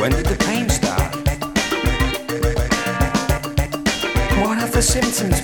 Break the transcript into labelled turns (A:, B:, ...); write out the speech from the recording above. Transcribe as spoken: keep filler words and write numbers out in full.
A: When did the pain start? What have the symptoms